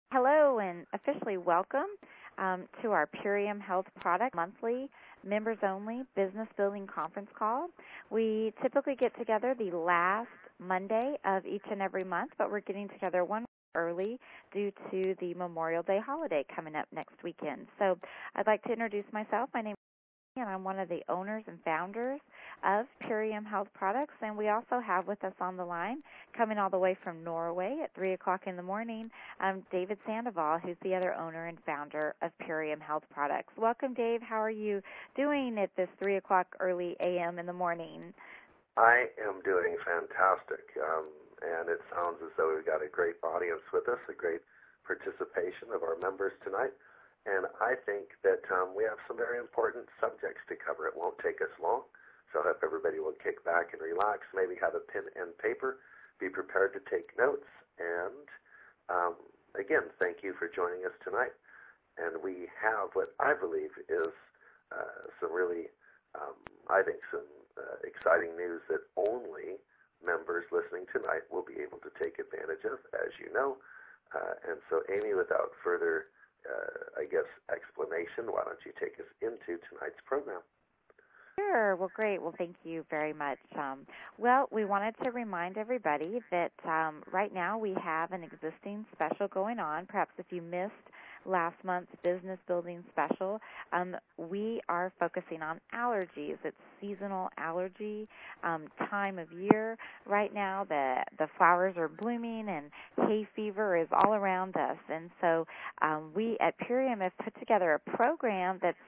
Hello and officially welcome to our Purium Health Product Monthly Members Only Business Building Conference Call. We typically get together the last Monday of each and every month, but we're getting together one week early due to the Memorial Day holiday coming up next weekend. So I'd like to introduce myself. My name is and I'm one of the owners and founders of Purium Health Products, and we also have with us on the line, coming all the way from Norway at 3 o'clock in the morning, David Sandoval, who's the other owner and founder of Purium Health Products. Welcome, Dave. How are you doing at this 3 o'clock early a.m. in the morning? I am doing fantastic, and it sounds as though we've got a great audience with us, a great participation of our members tonight. And I think that we have some very important subjects to cover. It won't take us long, so I hope everybody will kick back and relax, maybe have a pen and paper, be prepared to take notes. And again, thank you for joining us tonight. And we have what I believe is some really, I think, some exciting news that only members listening tonight will be able to take advantage of, as you know. And so, Amy, without further explanation, why don't you take us into tonight's program? Sure. Well, great. Well, thank you very much. Well, we wanted to remind everybody that right now we have an existing special going on. Perhaps if you missed last month's business building special, we are focusing on allergies. It's seasonal allergy time of year. Right now the flowers are blooming and hay fever is all around us. And so we at Purium have put together a program that's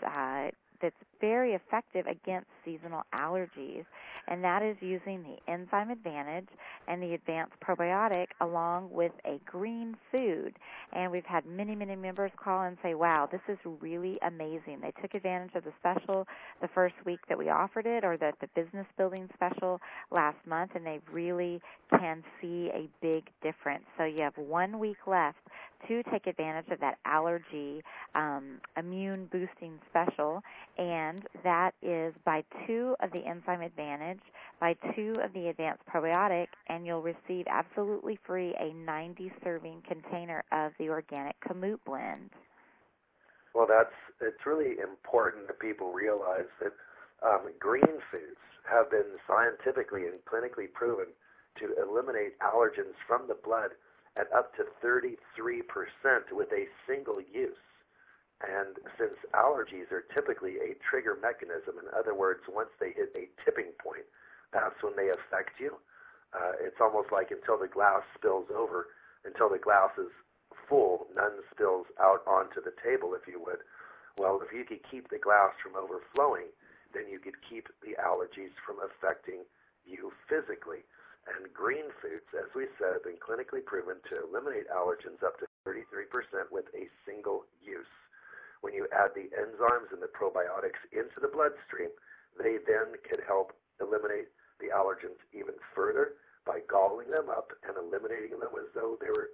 very effective against seasonal allergies, and that is using the Enzyme Advantage and the Advanced Probiotic along with a green food. And we've had many, many members call and say, wow, this is really amazing. They took advantage of the special the first week that we offered it, or the business building special last month, and they really can see a big difference. So you have 1 week left to take advantage of that allergy immune boosting special, and that is buy 2 of the Enzyme Advantage, buy 2 of the Advanced Probiotic, and you'll receive absolutely free a 90-serving container of the organic Kamut blend. Well, it's really important that people realize that green foods have been scientifically and clinically proven to eliminate allergens from the blood at up to 33% with a single use. And since allergies are typically a trigger mechanism, in other words, once they hit a tipping point, that's when they affect you. It's almost like until the glass spills over, until the glass is full, none spills out onto the table, if you would. Well, if you could keep the glass from overflowing, then you could keep the allergies from affecting you physically. And green foods, as we said, have been clinically proven to eliminate allergens up to 33% with a single use. When you add the enzymes and the probiotics into the bloodstream, they then can help eliminate the allergens even further by gobbling them up and eliminating them as though they were,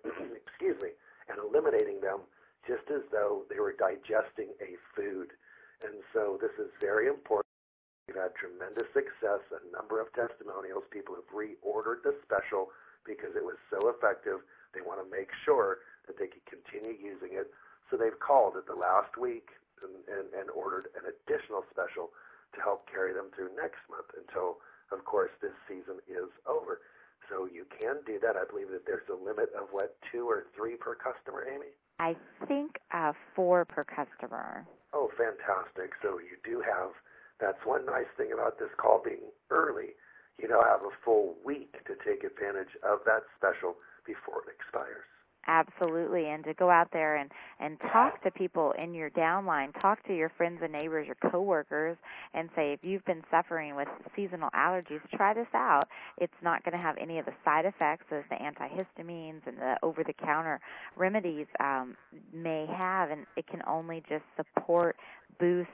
and eliminating them just as though they were digesting a food. And so this is very important. We've had tremendous success, a number of testimonials. People have reordered the special because it was so effective. They want to make sure that they can continue using it. So they've called at the last week and ordered an additional special to help carry them through next month until, of course, this season is over. So you can do that. I believe that there's a limit of, 2 or 3 per customer, Amy? I think 4 per customer. Oh, fantastic. So you do have, that's one nice thing about this call being early. You now have a full week to take advantage of that special before it expires. Absolutely, and to go out there and talk to people in your downline, talk to your friends and neighbors, your coworkers, and say, if you've been suffering with seasonal allergies, try this out. It's not going to have any of the side effects as the antihistamines and the over-the-counter remedies may have, and it can only just support, boost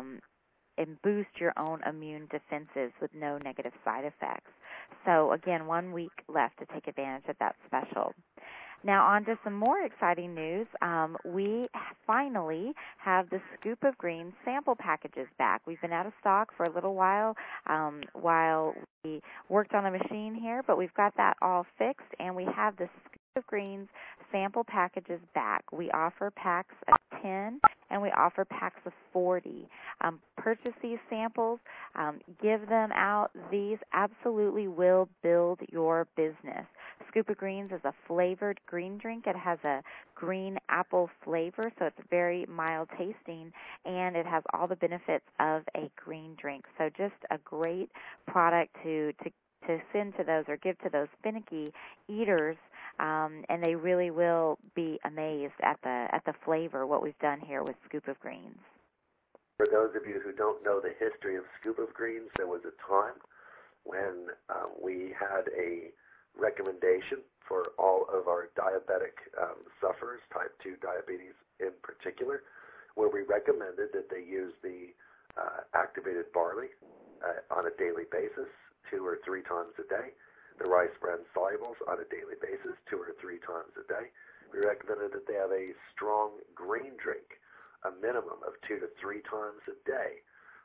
your own immune defenses with no negative side effects. So, again, 1 week left to take advantage of that special. Now, on to some more exciting news. We finally have the Scoop of Green sample packages back. We've been out of stock for a little while we worked on a machine here, but we've got that all fixed, and we have the Scoop of Greens sample packages back. We offer packs of 10 and we offer packs of 40. Purchase these samples, give them out. These absolutely will build your business. Scoop of Greens is a flavored green drink. It has a green apple flavor, so it's very mild tasting, and it has all the benefits of a green drink. So just a great product to send to those or give to those finicky eaters, and they really will be amazed at the flavor, what we've done here with Scoop of Greens. For those of you who don't know the history of Scoop of Greens, there was a time when we had a recommendation for all of our diabetic sufferers, type 2 diabetes in particular, where we recommended that they use the activated barley on a daily basis 2 or 3 times a day, the rice bran solubles on a daily basis 2 or 3 times a day. We recommended that they have a strong green drink, a minimum of 2 to 3 times a day.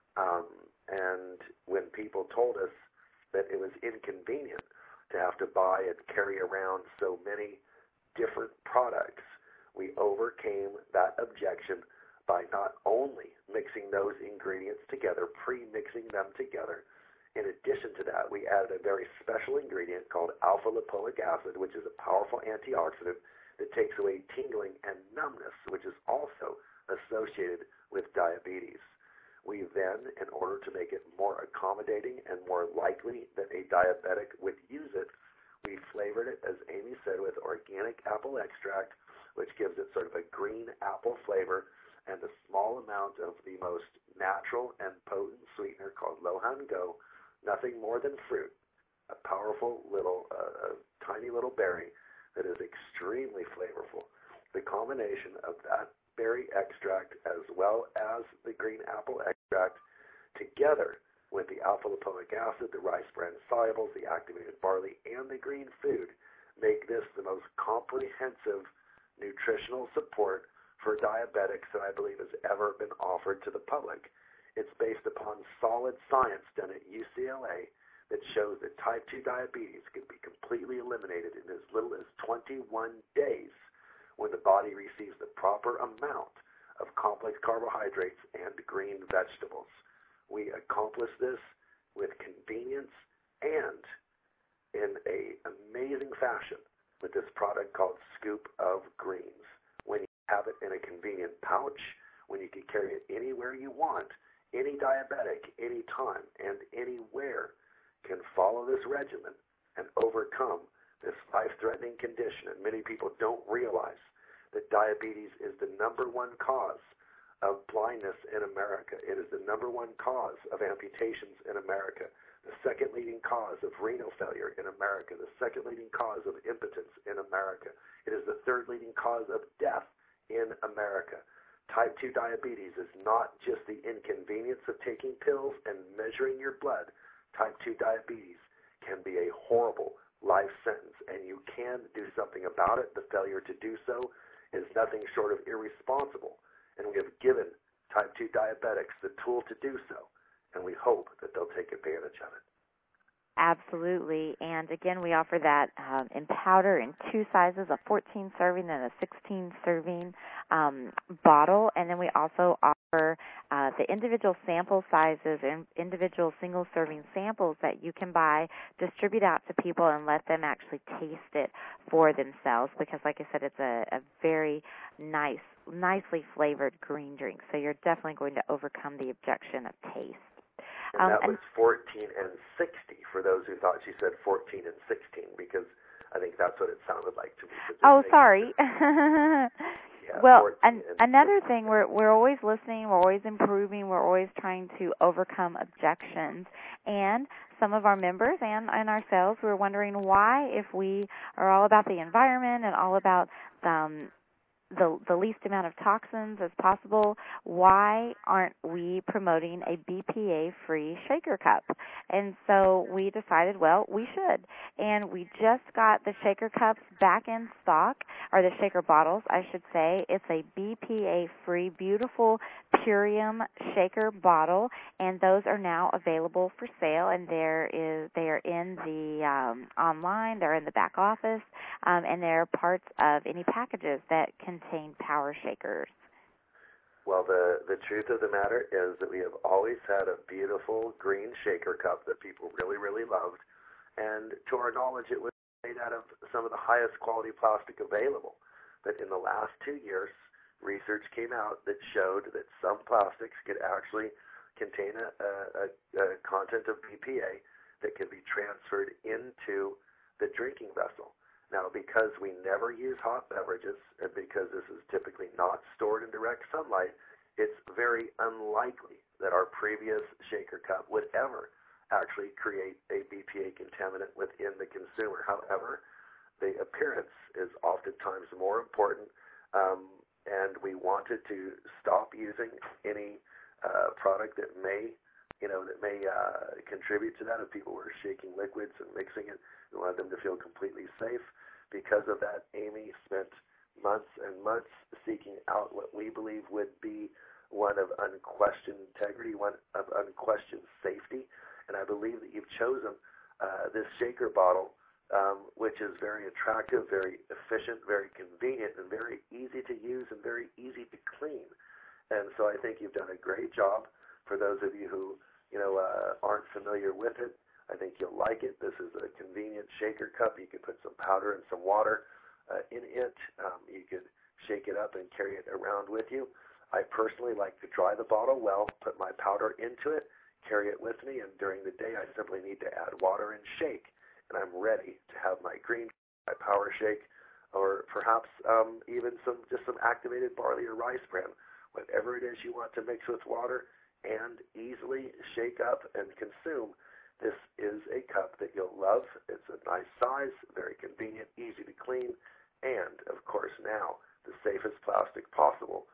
And when people told us that it was inconvenient to have to buy and carry around so many different products, we overcame that objection by not only mixing those ingredients together, pre-mixing them together. In addition to that, we added a very special ingredient called alpha-lipoic acid, which is a powerful antioxidant that takes away tingling and numbness, which is also associated with diabetes. We then, in order to make it more accommodating and more likely that a diabetic would use it, we flavored it, as Amy said, with organic apple extract, which gives it sort of a green apple flavor, and a small amount of the most natural and potent sweetener called Lohan Go, nothing more than fruit, a powerful little, tiny little berry that is extremely flavorful. The combination of that berry extract as well as the green apple extract together with the alpha-lipoic acid, the rice bran solubles, the activated barley, and the green food make this the most comprehensive nutritional support for diabetics that I believe has ever been offered to the public. It's based upon solid science done at UCLA that shows that type 2 diabetes can be completely eliminated in as little as 21 days when the body receives the proper amount of complex carbohydrates and green vegetables. We accomplish this with convenience and in an amazing fashion with this product called Scoop of Greens. When you have it in a convenient pouch, when you can carry it anywhere you want, any diabetic, anytime, and anywhere can follow this regimen and overcome this life-threatening condition. And many people don't realize that diabetes is the number 1 cause of blindness in America. It is the number 1 cause of amputations in America, the second leading cause of renal failure in America, the second leading cause of impotence in America. It is the third leading cause of death in America. Type 2 diabetes is not just the inconvenience of taking pills and measuring your blood. Type 2 diabetes can be a horrible life sentence, and you can do something about it. The failure to do so is nothing short of irresponsible, and we have given type 2 diabetics the tool to do so, and we hope that they'll take advantage of it. Absolutely. And again, we offer that in powder in 2 sizes, a 14 serving and a 16 serving bottle. And then we also offer the individual sample sizes and individual single serving samples that you can buy, distribute out to people, and let them actually taste it for themselves. Because like I said, it's a very nicely flavored green drink. So you're definitely going to overcome the objection of taste. And that was 14 and 60 for those who thought she said 14 and 16, because I think that's what it sounded like to me. Oh, sorry. Yeah, well, another thing, we're always listening, we're always improving, we're always trying to overcome objections. And some of our members and ourselves, we're wondering why, if we are all about the environment and all about the least amount of toxins as possible, why aren't we promoting a BPA-free shaker cup? And so we decided, well, we should. And we just got the shaker cups back in stock, or the shaker bottles, I should say. It's a BPA-free, beautiful Purium shaker bottle, and those are now available for sale. And they are in the online, they're in the back office, and they're parts of any packages that contain power shakers. Well, the truth of the matter is that we have always had a beautiful green shaker cup that people really, really loved. And to our knowledge, it was made out of some of the highest quality plastic available. But in the last 2 years, research came out that showed that some plastics could actually contain a content of BPA that can be transferred into the drinking vessel. Now, because we never use hot beverages, and because this is typically not stored in direct sunlight, it's very unlikely that our previous shaker cup would ever actually create a BPA contaminant within the consumer. However, the appearance is oftentimes more important, and we wanted to stop using any product that may contribute to that. If people were shaking liquids and mixing it, we wanted them to feel completely safe. Because of that, Amy spent months and months seeking out what we believe would be one of unquestioned integrity, one of unquestioned safety. And I believe that you've chosen this shaker bottle, which is very attractive, very efficient, very convenient, and very easy to use and very easy to clean. And so I think you've done a great job. For those of you who aren't familiar with it, I think you'll like it. This is a convenient shaker cup. You could put some powder and some water in it. You could shake it up and carry it around with you. I personally like to dry the bottle well, put my powder into it, carry it with me, and during the day I simply need to add water and shake, and I'm ready to have my green, my power shake, or perhaps even some activated barley or rice bran, whatever it is you want to mix with water and easily shake up and consume. This is a cup that you'll love. It's a nice size, very convenient, easy to clean, and, of course, now the safest plastic possible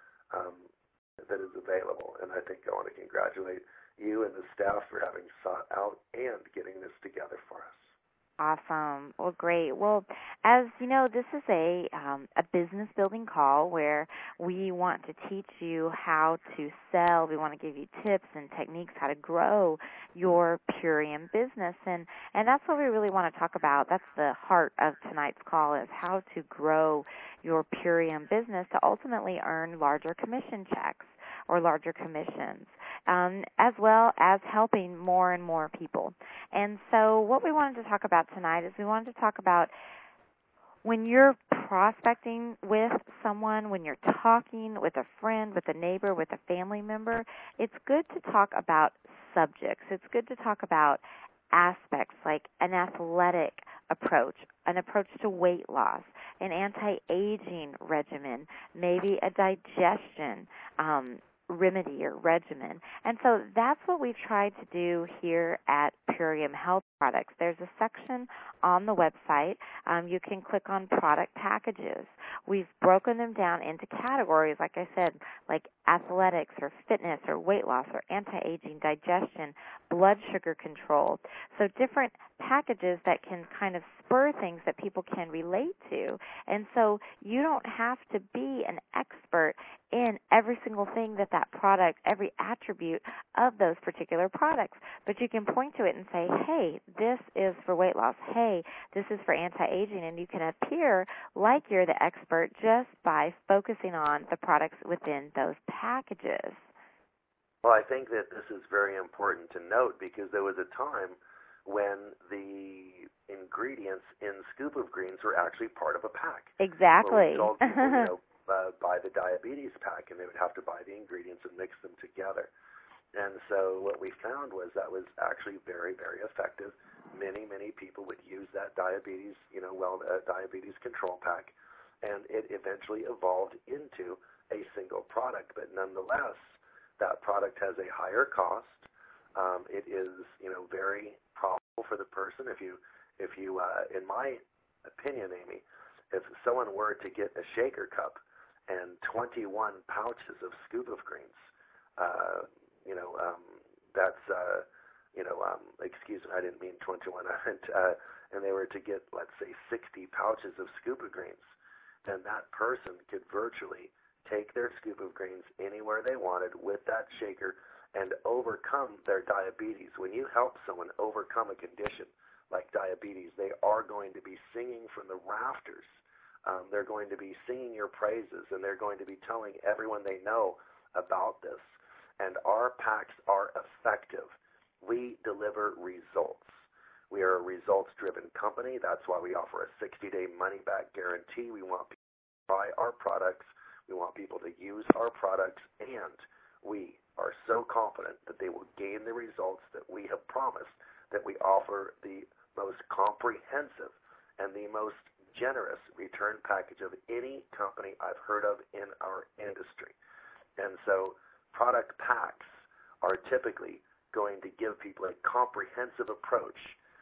that is available. And I think I want to congratulate you and the staff for having sought out and getting this together for us. Awesome. Well, great. Well, as you know, this is a business building call where we want to teach you how to sell. We want to give you tips and techniques how to grow your Purium business, and that's what we really want to talk about. That's the heart of tonight's call, is how to grow your Purium business to ultimately earn larger commission checks or larger commissions, as well as helping more and more people. And so what we wanted to talk about tonight is we wanted to talk about when you're prospecting with someone, when you're talking with a friend, with a neighbor, with a family member, it's good to talk about subjects. It's good to talk about aspects like an athletic approach, an approach to weight loss, an anti-aging regimen, maybe a digestion remedy or regimen. And so that's what we've tried to do here at Purium Health Products. There's a section on the website. You can click on product packages. We've broken them down into categories, like I said, like athletics or fitness or weight loss or anti-aging, digestion, blood sugar control. So different packages that can kind of spur things that people can relate to. And so you don't have to be an expert in every single thing that product, every attribute of those particular products. But you can point to it and say, hey, this is for weight loss. Hey, this is for anti-aging. And you can appear like you're the expert just by focusing on the products within those packages. Well, I think that this is very important to note because there was a time when the ingredients in Scoop of Greens were actually part of a pack. Exactly. Well, we told people, buy the diabetes pack, and they would have to buy the ingredients and mix them together. And so what we found was that was actually very, very effective. Many, many people would use that diabetes control pack, and it eventually evolved into a single product. But nonetheless, that product has a higher cost. It is, very profitable for the person. If you, in my opinion, Amy, if someone were to get a shaker cup and 21 pouches of scoop of greens. Uh, you know, that's, excuse me, I didn't mean 21. I meant, and they were to get, let's say, 60 pouches of scoop of greens. Then that person could virtually take their scoop of greens anywhere they wanted with that shaker and overcome their diabetes. When you help someone overcome a condition like diabetes, they are going to be singing from the rafters. They're going to be singing your praises, and they're going to be telling everyone they know about this. And our packs are effective. We deliver results. We are a results-driven company. That's why we offer a 60-day money-back guarantee. We want people to buy our products. We want people to use our products, and we are so confident that they will gain the results that we have promised, that we offer the most comprehensive and the most generous return package of any company I've heard of in our industry. And so product packs are typically going to give people a comprehensive approach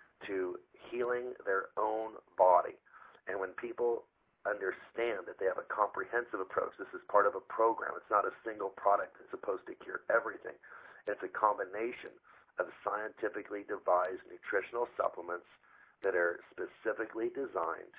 to healing their own body. And when people understand that they have a comprehensive approach, this is part of a program. It's not a single product that's supposed to cure everything. It's a combination of scientifically devised nutritional supplements that are specifically designed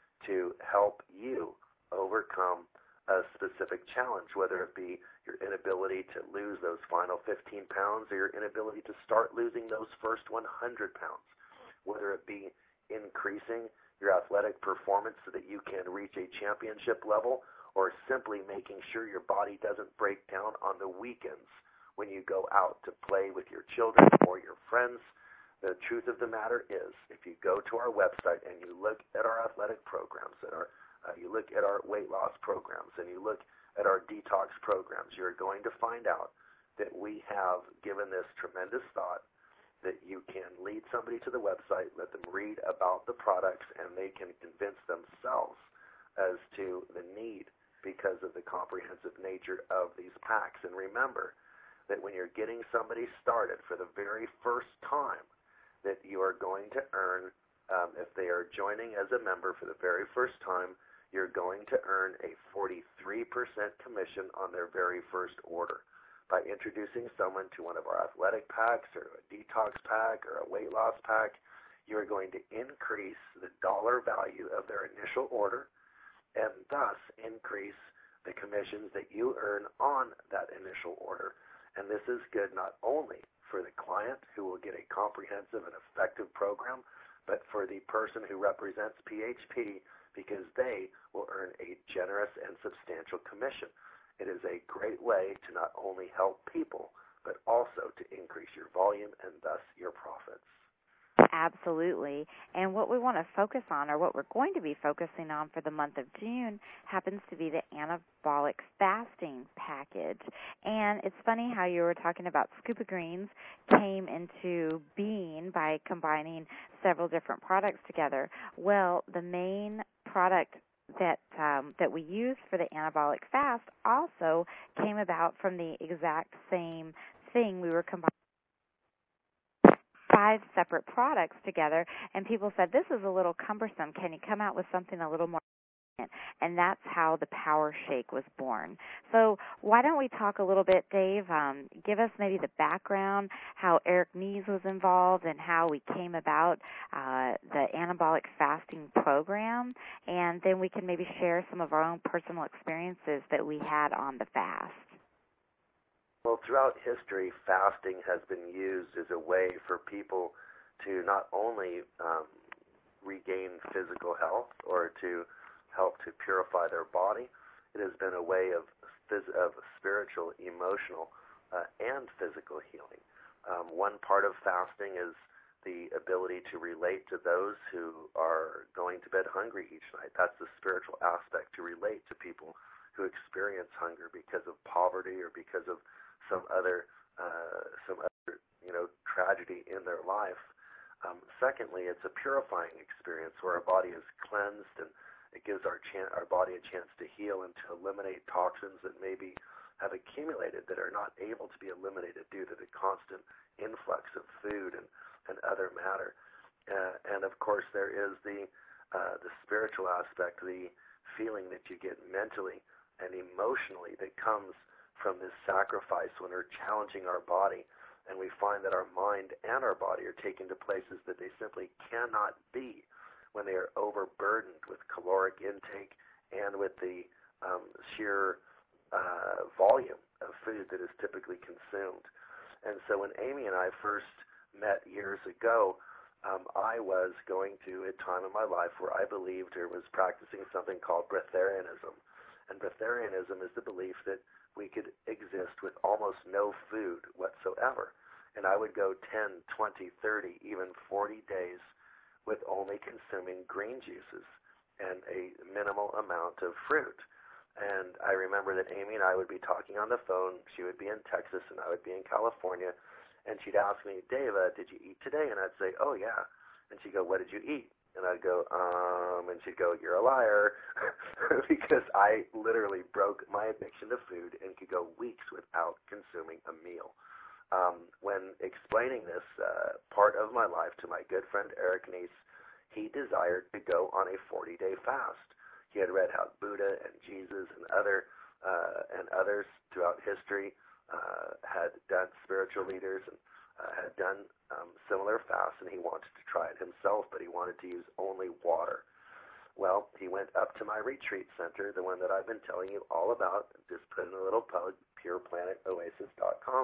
to help you overcome a specific challenge, whether it be your inability to lose those final 15 pounds or your inability to start losing those first 100 pounds, whether it be increasing your athletic performance so that you can reach a championship level, or simply making sure your body doesn't break down on the weekends when you go out to play with your children or your friends. The truth of the matter is, if you go to our website and you look at our athletic programs, you look at our weight loss programs, and you look at our detox programs, you're going to find out that we have given this tremendous thought, that you can lead somebody to the website, let them read about the products, and they can convince themselves as to the need because of the comprehensive nature of these packs. And remember that when you're getting somebody started for the very first time, that you are going to earn, if they are joining as a member for the very first time, you're going to earn a 43% commission on their very first order. By introducing someone to one of our athletic packs or a detox pack or a weight loss pack, you are going to increase the dollar value of their initial order and thus increase the commissions that you earn on that initial order. And this is good not only for the client, who will get a comprehensive and effective program, but for the person who represents PHP, because they will earn a generous and substantial commission. It is a great way to not only help people, but also to increase your volume and thus your profits. Absolutely. And what we want to focus on, or what we're going to be focusing on for the month of June, happens to be the anabolic fasting package. And it's funny how you were talking about Scoop of Greens came into being by combining several different products together. Well, the main product that we use for the anabolic fast also came about from the exact same thing. We were combining 5 separate products together, and people said, this is a little cumbersome. Can you come out with something a little more? And that's how the Power Shake was born. So why don't we talk a little bit, Dave, give us maybe the background, how Eric Nies was involved and how we came about the anabolic fasting program, and then we can maybe share some of our own personal experiences that we had on the fast. Well, throughout history, fasting has been used as a way for people to not only regain physical health or to help to purify their body. It has been a way of spiritual, emotional, and physical healing. One part of fasting is the ability to relate to those who are going to bed hungry each night. That's the spiritual aspect, to relate to people who experience hunger because of poverty or because of some other tragedy in their life. Secondly, it's a purifying experience where our body is cleansed, and it gives our body a chance to heal and to eliminate toxins that maybe have accumulated that are not able to be eliminated due to the constant influx of food and other matter. And of course, there is the spiritual aspect, the feeling that you get mentally and emotionally that comes from this sacrifice when we're challenging our body, and we find that our mind and our body are taken to places that they simply cannot be when they are overburdened with caloric intake and with the sheer volume of food that is typically consumed. And so when Amy and I first met years ago, I was going through a time in my life where I believed or was practicing something called breatharianism. And breatharianism is the belief that we could exist with almost no food whatsoever. And I would go 10, 20, 30, even 40 days with only consuming green juices and a minimal amount of fruit. And I remember that Amy and I would be talking on the phone. She would be in Texas and I would be in California. And she'd ask me, Dave, did you eat today? And I'd say, oh, yeah. And she'd go, what did you eat? And I'd go, and she'd go, you're a liar, because I literally broke my addiction to food and could go weeks without consuming a meal. When explaining this part of my life to my good friend Eric Neese, he desired to go on a 40-day fast. He had read how Buddha and Jesus and others throughout history had done, spiritual leaders, and had done similar fasts, and he wanted to try it himself, but he wanted to use only water. Well, he went up to my retreat center, the one that I've been telling you all about. Just put in a little plug, pureplanetoasis.com,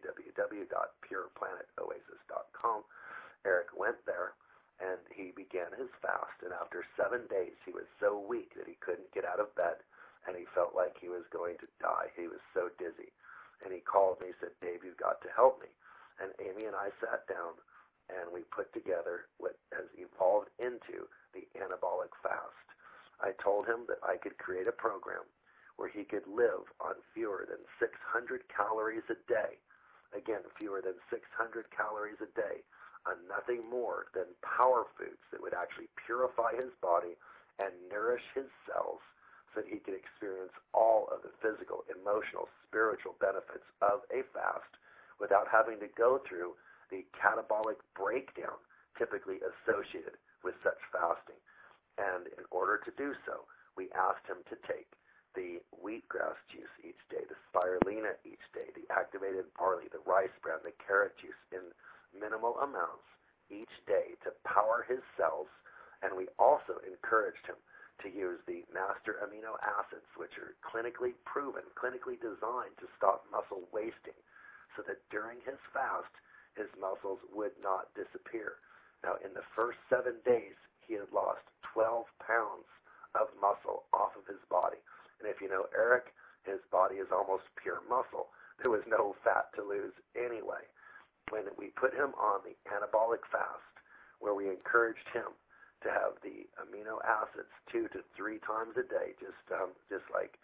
www.pureplanetoasis.com. Eric went there, and he began his fast, and after 7 days, he was so weak that he couldn't get out of bed, and he felt like he was going to die. He was so dizzy. And he called me, he said, Dave, you've got to help me. And Amy and I sat down, and we put together what has evolved into the anabolic fast. I told him that I could create a program where he could live on fewer than 600 calories a day. Again, fewer than 600 calories a day, on nothing more than power foods that would actually purify his body and nourish his cells so that he could experience all of the physical, emotional, spiritual benefits of a fast without having to go through the catabolic breakdown typically associated with such fasting. And in order to do so, we asked him to take the wheatgrass juice each day, the spirulina each day, the activated barley, the rice bran, the carrot juice in minimal amounts each day to power his cells. And we also encouraged him to use the master amino acids, which are clinically proven, clinically designed to stop muscle wasting, so that during his fast, his muscles would not disappear. Now, in the first 7 days, he had lost 12 pounds of muscle off of his body. And if you know Eric, his body is almost pure muscle. There was no fat to lose anyway. When we put him on the anabolic fast, where we encouraged him to have the amino acids 2 to 3 times a day, just like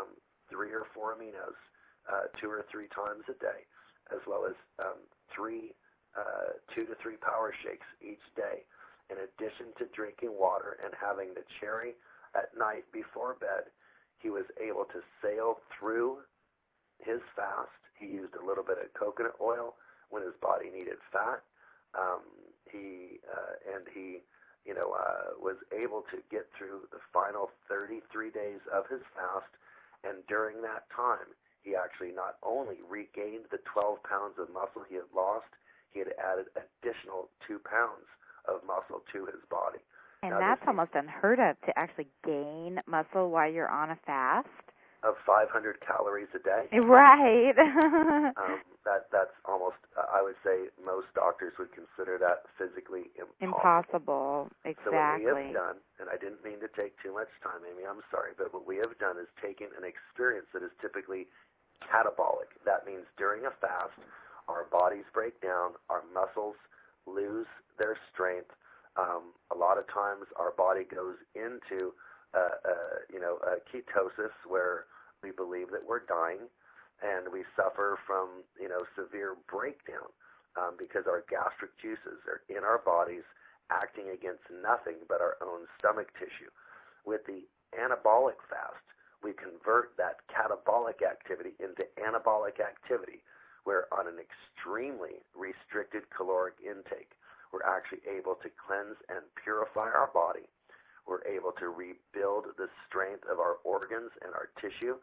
3 or 4 aminos 2 or 3 times a day, as well as 2 to 3 power shakes each day, in addition to drinking water and having the cherry at night before bed. He was able to sail through his fast. He used a little bit of coconut oil when his body needed fat. He was able to get through the final 33 days of his fast, and during that time, he actually not only regained the 12 pounds of muscle he had lost, he had added additional 2 pounds of muscle to his body. And now, that's almost unheard of, to actually gain muscle while you're on a fast. Of 500 calories a day. Right. That's almost, I would say, most doctors would consider that physically impossible. Exactly. So what we have done, and I didn't mean to take too much time, Amy, I'm sorry, but what we have done is taken an experience that is typically catabolic. That means during a fast, our bodies break down, our muscles lose their strength. A lot of times our body goes into ketosis, where we believe that we're dying, and we suffer from severe breakdown because our gastric juices are in our bodies acting against nothing but our own stomach tissue. With the anabolic fast, we convert that catabolic activity into anabolic activity, where on an extremely restricted caloric intake, we're actually able to cleanse and purify our body. We're able to rebuild the strength of our organs and our tissue.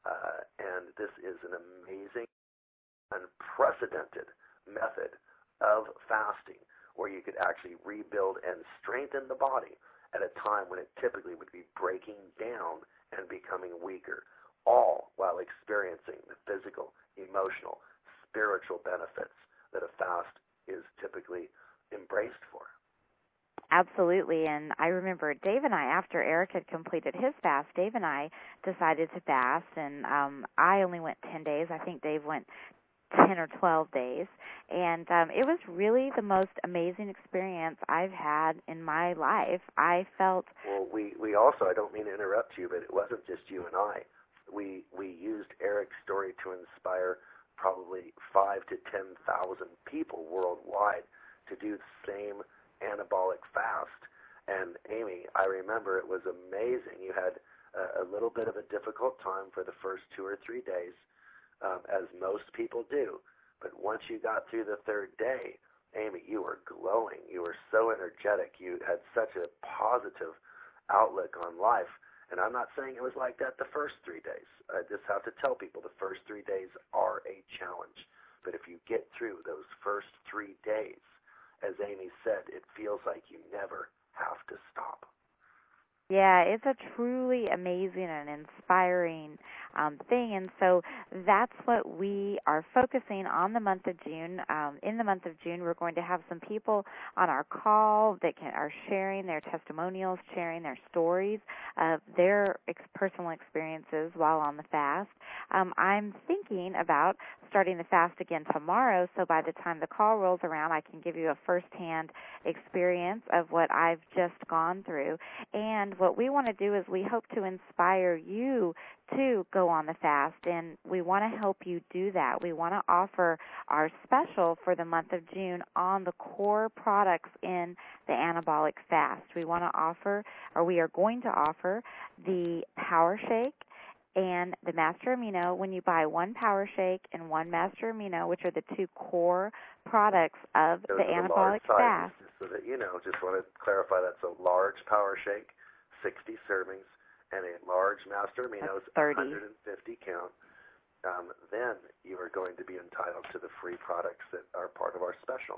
And this is an amazing, unprecedented method of fasting where you could actually rebuild and strengthen the body at a time when it typically would be breaking down and becoming weaker, all while experiencing the physical, emotional, spiritual benefits that a fast is typically embraced for. Absolutely, and I remember Dave and I, after Eric had completed his fast, Dave and I decided to fast, and I only went 10 days. I think Dave went 10 or 12 days, and it was really the most amazing experience I've had in my life. I felt... Well, we also, I don't mean to interrupt you, but it wasn't just you and I. We used Eric's story to inspire probably 5,000 to 10,000 people worldwide to do the same anabolic fast. And Amy, I remember it was amazing. You had a little bit of a difficult time for the first 2 or 3 days, as most people do. But once you got through the third day, Amy, you were glowing. You were so energetic. You had such a positive outlook on life. And I'm not saying it was like that the first 3 days. I just have to tell people the first 3 days are a challenge. But if you get through those first 3 days, as Amy said, it feels like you never have to stop. Yeah, it's a truly amazing and inspiring thing, and so that's what we are focusing on the month of June. In the month of June, we're going to have some people on our call that are sharing their testimonials, sharing their stories of their personal experiences while on the fast. I'm thinking about starting the fast again tomorrow, so by the time the call rolls around, I can give you a firsthand experience of what I've just gone through. And what we want to do is we hope to inspire you to go on the fast, and we want to help you do that. We want to offer our special for the month of June on the core products in the anabolic fast. We want to offer, or we are going to offer, the Power Shake and the Master Amino. When you buy one Power Shake and one Master Amino, which are the two core products of Those the are anabolic the large fast. sizes, so that you know, just want to clarify that's a large Power Shake, 60 servings, and a large Master Amino, 150 count. Then you are going to be entitled to the free products that are part of our special.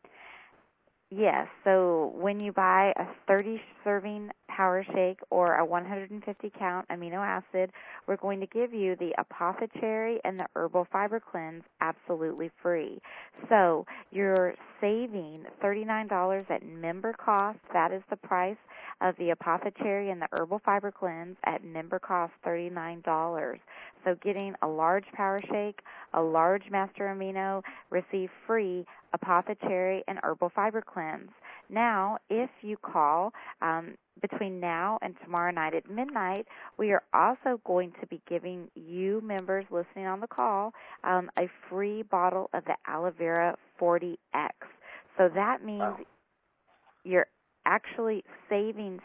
Yes, so when you buy a 30-serving Power Shake or a 150-count amino acid, we're going to give you the Apothecary and the Herbal Fiber Cleanse absolutely free. So you're saving $39 at member cost. That is the price of the Apothecary and the Herbal Fiber Cleanse at member cost, $39. So getting a large Power Shake, a large Master Amino, receive free Apothecary and Herbal Fiber Cleanse. Now, if you call between now and tomorrow night at midnight, we are also going to be giving you members listening on the call a free bottle of the Aloe Vera 40X. So that means you're actually saving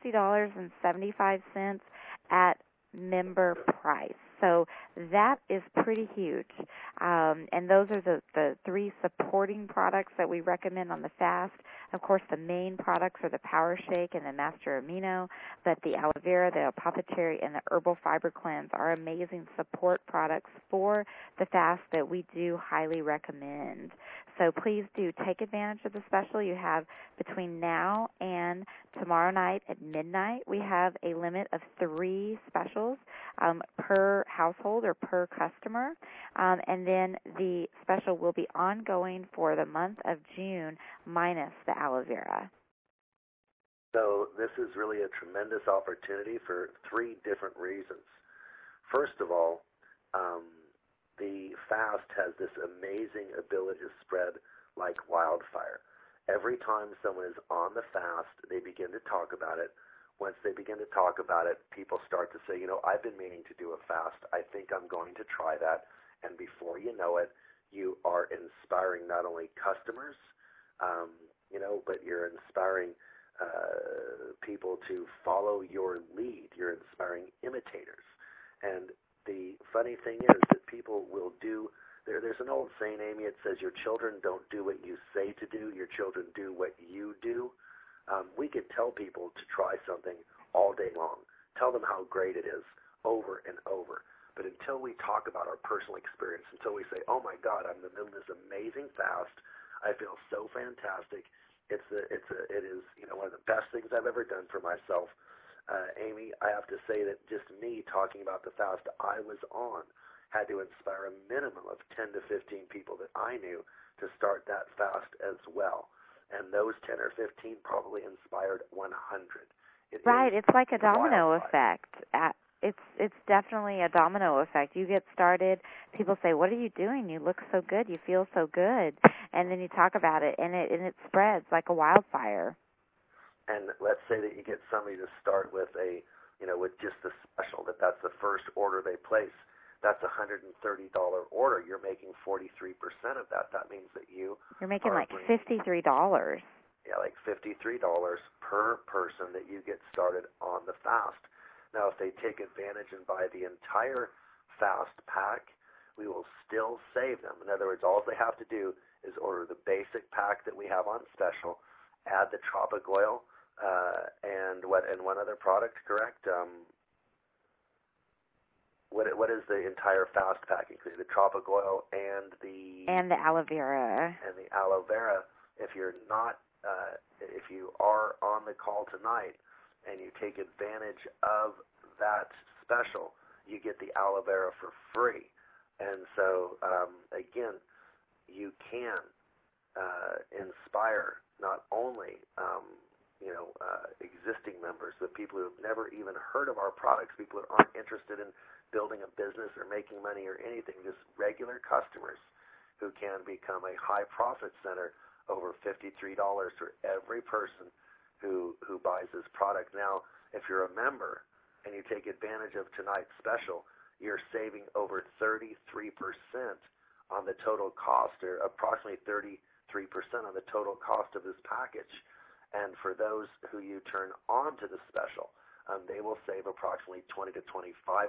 $60.75 at member price. So that is pretty huge. And those are the three supporting products that we recommend on the fast. Of course, the main products are the Power Shake and the Master Amino, but the Aloe Vera, the Apothecary, and the Herbal Fiber Cleanse are amazing support products for the fast that we do highly recommend. So please do take advantage of the special you have between now and tomorrow night at midnight. We have a limit of 3 specials per household or per customer, and then the special will be ongoing for the month of June minus the Aloe Vera. So this is really a tremendous opportunity for 3 different reasons. First of all, the fast has this amazing ability to spread like wildfire. Every time someone is on the fast, they begin to talk about it. Once they begin to talk about it, people start to say, you know, I've been meaning to do a fast. I think I'm going to try that. And before you know it, you are inspiring not only customers, but you're inspiring people to follow your lead. You're inspiring imitators. And the funny thing is that people will do, there's an old saying, Amy, it says your children don't do what you say to do, your children do what you do. We could tell people to try something all day long, tell them how great it is over and over. But until we talk about our personal experience, until we say, oh my God, I'm in the middle of this amazing fast, I feel so fantastic. It is one of the best things I've ever done for myself. Amy, I have to say that just me talking about the fast I was on had to inspire a minimum of 10 to 15 people that I knew to start that fast as well. And those 10 or 15 probably inspired 100. Right, it's like a domino effect. It's definitely a domino effect. You get started, people say, "What are you doing? You look so good. You feel so good." And then you talk about it, and it spreads like a wildfire. And let's say that you get somebody to start with with just the special, that's the first order they place. That's a $130 order. You're making 43% of that. That means that you're making like $53. Yeah, like $53 per person that you get started on the fast. Now, if they take advantage and buy the entire fast pack, we will still save them. In other words, all they have to do is order the basic pack that we have on special, add the Tropic Oil, and one other product, correct? What is the entire fast pack include? The Tropic Oil and the aloe vera. And the aloe vera. If you are on the call tonight and you take advantage of that special, you get the aloe vera for free. And so, again, you can inspire not only existing members, but people who have never even heard of our products, people who aren't interested in building a business or making money or anything, just regular customers who can become a high profit center over $53 for every person who buys this product. Now, if you're a member and you take advantage of tonight's special, you're saving over 33% on the total cost, or approximately 33% on the total cost of this package. And for those who you turn on to the special, they will save approximately 20 to 25%.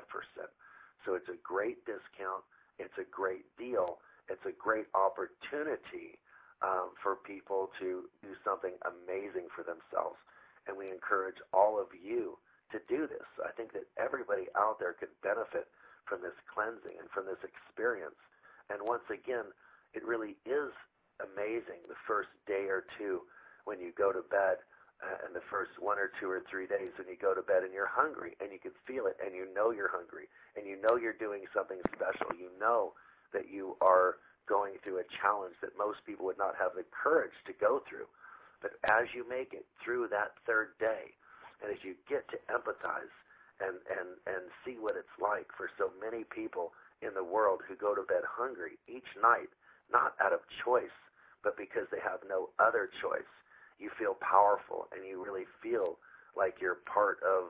So it's a great discount. It's a great deal. It's a great opportunity for people to do something amazing for themselves. And we encourage all of you to do this. I think that everybody out there could benefit from this cleansing and from this experience. And once again, it really is amazing the first day or two when you go to bed, and the first 1 or 2 or 3 days when you go to bed and you're hungry and you can feel it and you know you're hungry and you know you're doing something special. You know that you are going through a challenge that most people would not have the courage to go through. But as you make it through that third day, and as you get to empathize and see what it's like for so many people in the world who go to bed hungry each night, not out of choice, but because they have no other choice, you feel powerful and you really feel like you're part of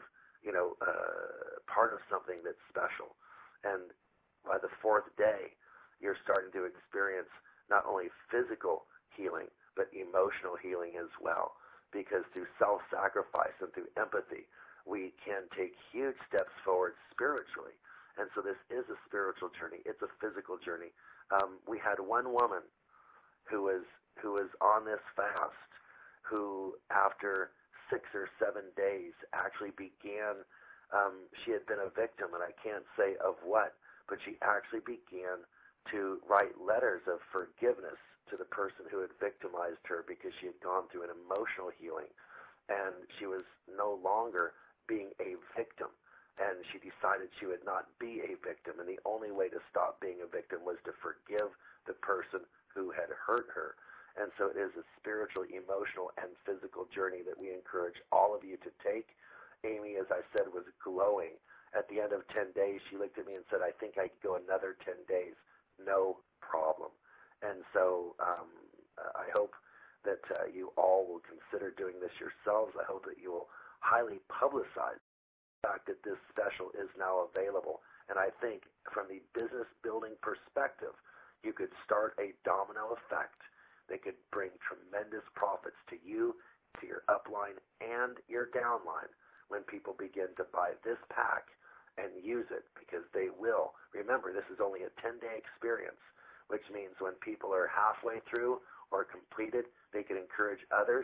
something that's special. And by the fourth day, you're starting to experience not only physical healing, but emotional healing as well. Because through self-sacrifice and through empathy, we can take huge steps forward spiritually. And so this is a spiritual journey. It's a physical journey. We had one woman who was on this fast, who after 6 or 7 days actually began, she had been a victim, and I can't say of what, but she actually began to write letters of forgiveness to the person who had victimized her because she had gone through an emotional healing, and she was no longer being a victim, and she decided she would not be a victim, and the only way to stop being a victim was to forgive the person who had hurt her. And so it is a spiritual, emotional, and physical journey that we encourage all of you to take. Amy, as I said, was glowing. At the end of 10 days, she looked at me and said, I think I could go another 10 days. No problem. And so I hope that you all will consider doing this yourselves. I hope that you will highly publicize the fact that this special is now available. And I think from the business building perspective, you could start a domino effect. They could bring tremendous profits to you, to your upline, and your downline when people begin to buy this pack and use it, because they will. Remember, this is only a 10-day experience, which means when people are halfway through or completed, they can encourage others.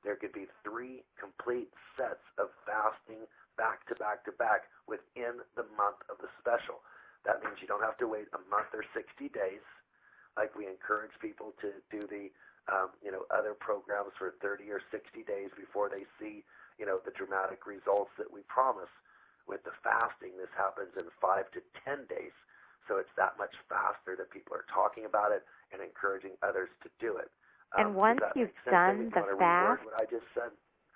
there could be 3 complete sets of fasting back to back to back within the month of the special. That means you don't have to wait a month or 60 days like we encourage people to do the other programs for 30 or 60 days before they see, the dramatic results that we promise. With the fasting, this happens in 5 to 10 days. So it's that much faster that people are talking about it and encouraging others to do it. And once you've done the fast, what I just said?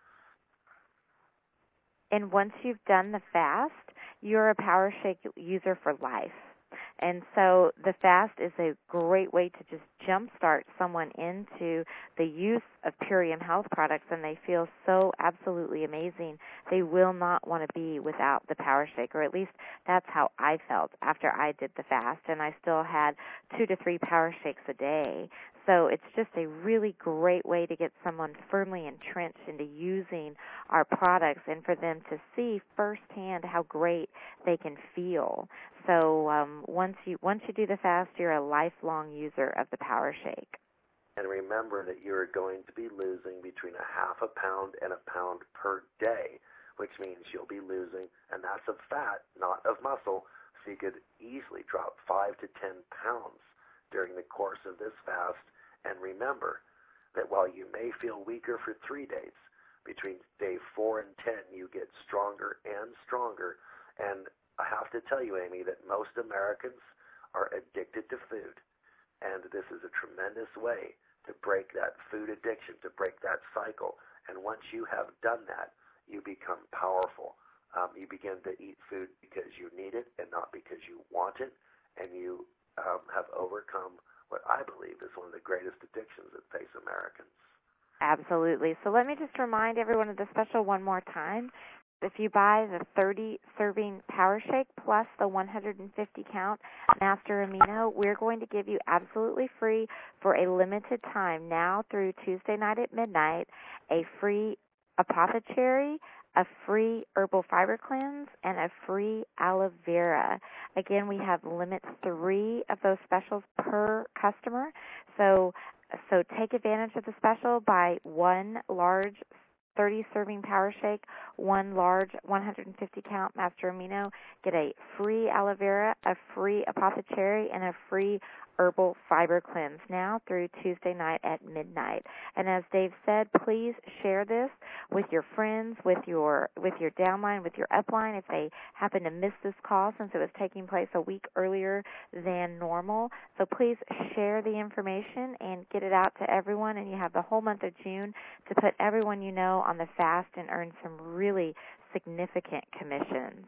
And once you've done the fast, you're a Power Shake user for life. And so the fast is a great way to just jumpstart someone into the use of Purium Health products, and they feel so absolutely amazing. They will not want to be without the Power Shake, or at least that's how I felt after I did the fast, and I still had 2 to 3 Power Shakes a day. So it's just a really great way to get someone firmly entrenched into using our products and for them to see firsthand how great they can feel. So once you do the fast, you're a lifelong user of the Power Shake. And remember that you're going to be losing between a half a pound and a pound per day, which means you'll be losing, and that's of fat, not of muscle, so you could easily drop 5 to 10 pounds during the course of this fast. And remember that while you may feel weaker for 3 days, between day 4 and 10 you get stronger and stronger. And I have to tell you, Amy, that most Americans are addicted to food, and this is a tremendous way to break that food addiction, to break that cycle. And once you have done that, you become powerful. You begin to eat food because you need it and not because you want it, and you have overcome what I believe is one of the greatest addictions that face Americans. Absolutely. So let me just remind everyone of the special one more time. If you buy the 30-serving Power Shake plus the 150-count Master Amino, we're going to give you absolutely free for a limited time now through Tuesday night at midnight a free Apothecary, a free herbal fiber cleanse, and a free aloe vera. Again, we have limit 3 of those specials per customer. So take advantage of the special. Buy 1 large 30-serving Power Shake, 1 large 150-count Master Amino, get a free aloe vera, a free Apothecary, and a free herbal fiber cleanse now through Tuesday night at midnight. And as Dave said, please share this with your friends, with your downline, with your upline if they happen to miss this call, since it was taking place a week earlier than normal. So please share the information and get it out to everyone, and you have the whole month of June to put everyone you know on the fast and earn some really significant commissions.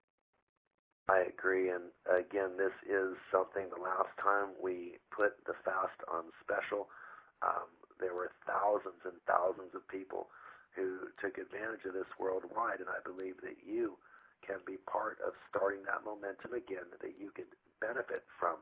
I agree, and again, this is something, the last time we put the fast on special, there were thousands and thousands of people who took advantage of this worldwide, and I believe that you can be part of starting that momentum again, that you could benefit from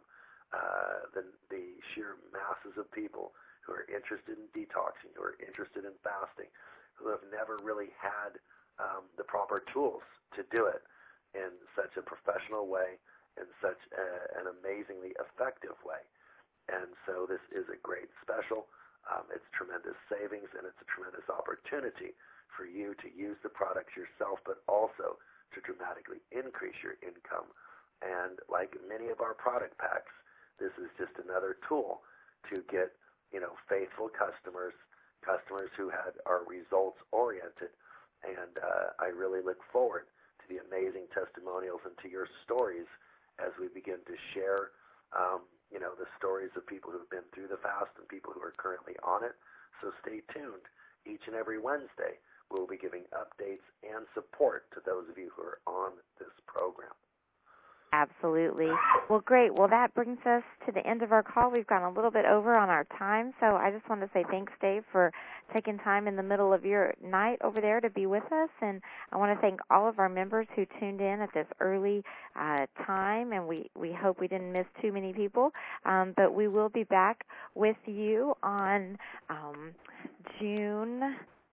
the sheer masses of people who are interested in detoxing, who are interested in fasting, who have never really had the proper tools to do it in such a professional way, in such an amazingly effective way. And so this is a great special. It's tremendous savings, and it's a tremendous opportunity for you to use the products yourself, but also to dramatically increase your income. And like many of our product packs, this is just another tool to get, faithful customers who are results oriented. And I really look forward to the amazing testimonials and to your stories as we begin to share, the stories of people who have been through the fast and people who are currently on it. So stay tuned. Each and every Wednesday, we'll be giving updates and support to those of you who are on this program. Absolutely. Well, great. Well, that brings us to the end of our call. We've gone a little bit over on our time, so I just want to say thanks, Dave, for taking time in the middle of your night over there to be with us. And I want to thank all of our members who tuned in at this early time, and we hope we didn't miss too many people. But we will be back with you on June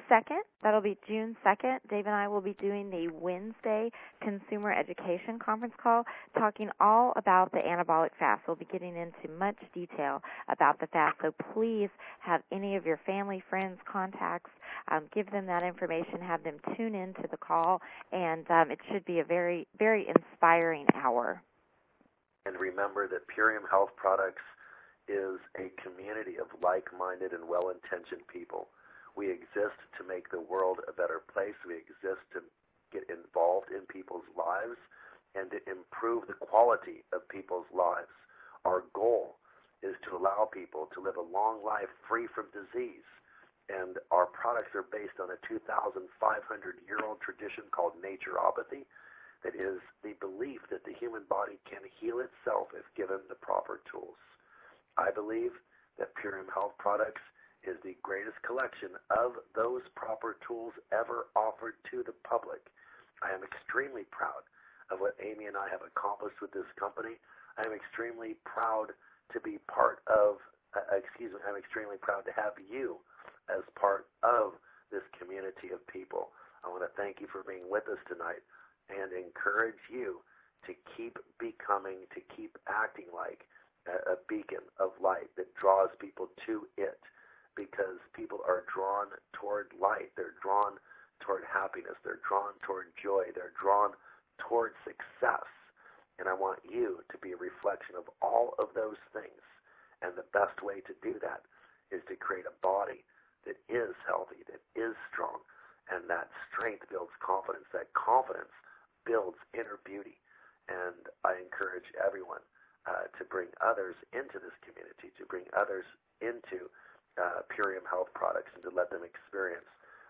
2nd. That'll be June 2nd. Dave and I will be doing the Wednesday Consumer Education Conference call, talking all about the anabolic fast. We'll be getting into much detail about the fast, so please have any of your family, friends, contacts, give them that information, have them tune in to the call, and it should be a very, very inspiring hour. And remember that Purium Health Products is a community of like-minded and well-intentioned people. We exist to make the world a better place. We exist to get involved in people's lives and to improve the quality of people's lives. Our goal is to allow people to live a long life free from disease. And our products are based on a 2,500-year-old tradition called naturopathy, that is the belief that the human body can heal itself if given the proper tools. I believe that Purium Health Products is the greatest collection of those proper tools ever offered to the public. I am extremely proud of what Amy and I have accomplished with this company. I am extremely proud to be part of, I'm extremely proud to have you as part of this community of people. I want to thank you for being with us tonight and encourage you to keep becoming, to keep acting like a beacon of light that draws people to it, because people are drawn toward light. They're drawn toward happiness. They're drawn toward joy. They're drawn toward success. And I want you to be a reflection of all of those things. And the best way to do that is to create a body that is healthy, that is strong, and that strength builds confidence. That confidence builds inner beauty. And I encourage everyone to bring others into this community, to bring others into Purium Health Products, and to let them experience,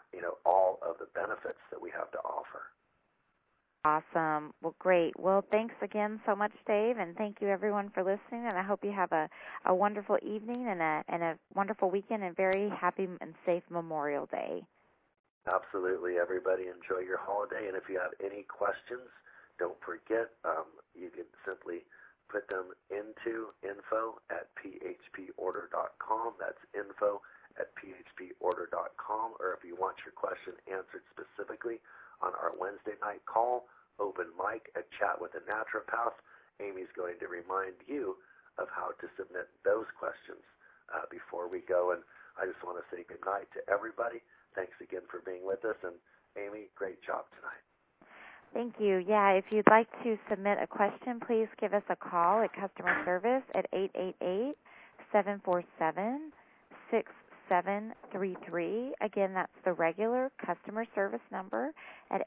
all of the benefits that we have to offer. Awesome. Well, great. Well, thanks again so much, Dave, and thank you everyone for listening. And I hope you have a wonderful evening and a wonderful weekend, and very happy and safe Memorial Day. Absolutely, everybody. Enjoy your holiday. And if you have any questions, don't forget, you can simply put them into info@phporder.com. That's info@phporder.com. Or if you want your question answered specifically on our Wednesday night call, open mic, a chat with a naturopath, Amy's going to remind you of how to submit those questions before we go. And I just want to say good night to everybody. Thanks again for being with us. And Amy, great job tonight. Thank you. Yeah, if you'd like to submit a question, please give us a call at customer service at 888-747-6733. Again, that's the regular customer service number at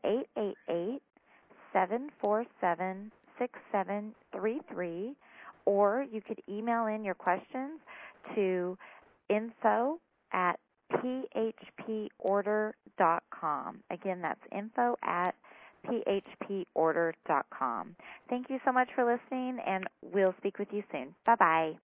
888-747-6733. Or you could email in your questions to info@phporder.com. Again, that's info@phporder.com. Thank you so much for listening, and we'll speak with you soon. Bye-bye.